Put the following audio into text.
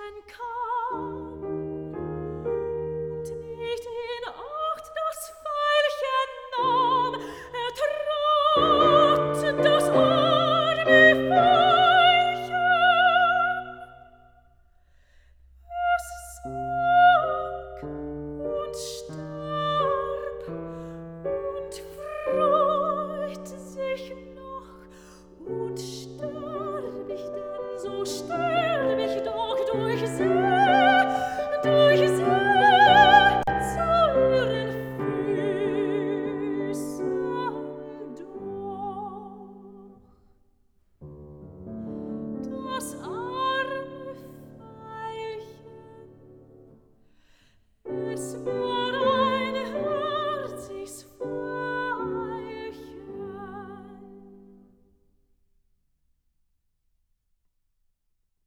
kam und nicht in Acht das Veilchen nahm, trat das arme Veilchen. Es sank und starb und freute sich noch. Und sterb ich denn, so sterb ich doch durch See zu ihren Füßen doch. Das arme Veilchen, es war